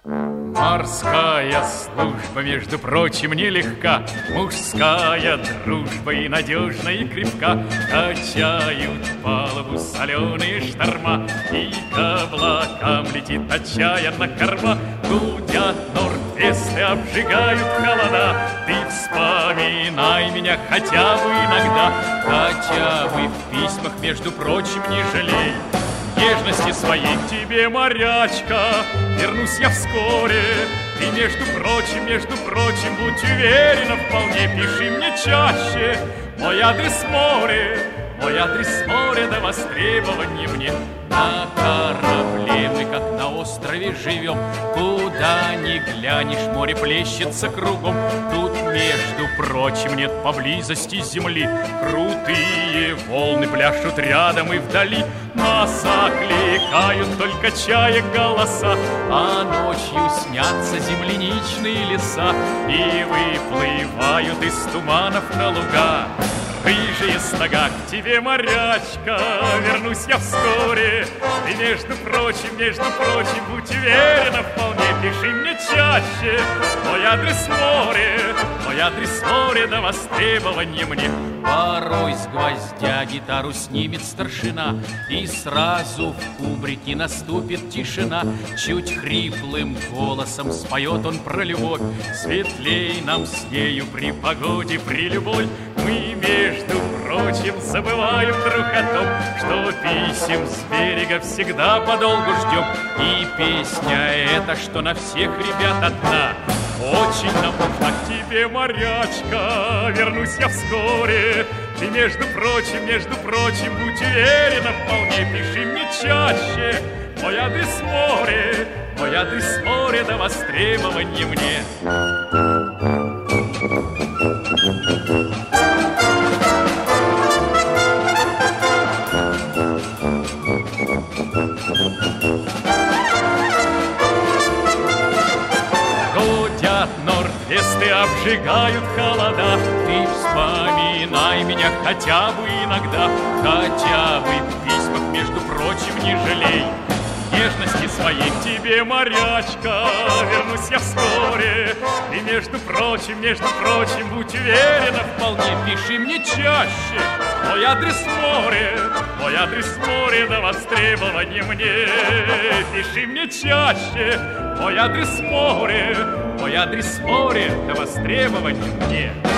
Морская служба, между прочим, нелегка. Мужская дружба и надежна, и крепка. Качают палубу соленые шторма, и к облакам летит отчаянно корма. Гудят норд-весты, обжигают холода. Ты вспоминай меня хотя бы иногда, хотя бы в письмах, между прочим, не жалей. Нежности своей к тебе, морячка, вернусь я вскоре. И между прочим, будь уверена, вполне пиши мне чаще. Мой адрес море до востребования мне. На корабле мы, как на острове, живем. Куда ни глянешь, море плещется кругом. Тут, между прочим, нет поблизости земли. Крутые волны пляшут рядом и вдали. Нас окликают только чаек голоса, а ночью снятся земляничные леса и выплывают из туманов на луга. Рыжие стога к тебе, морячка, вернусь я вскоре. И между прочим, будь уверена, вполне пиши мне чаще. Мой адрес море до востребования мне. Порой с гвоздя гитару снимет старшина, и сразу в кубрике наступит тишина. Чуть хриплым голосом споет он про любовь. Светлей нам с нею при погоде, при любой. Мы, между прочим, забываем друг о том, что писем с берега всегда подолгу ждем. И песня эта, что на всех ребят одна, очень нам нужна к тебе, морячка, вернусь я вскоре. Ты, между прочим, будь уверена, вполне пиши мне чаще. Мой адрес море до востребования мне. Гудят норд-весты, обжигают холода. Ты вспоминай меня хотя бы иногда, хотя бы в письмах, между прочим, не жалей. Нежности своей к тебе, морячка, вернусь я вскоре. И между прочим, будь уверена, вполне пиши мне чаще. Мой адрес море до востребования мне. Пиши мне чаще. Мой адрес море до востребования мне.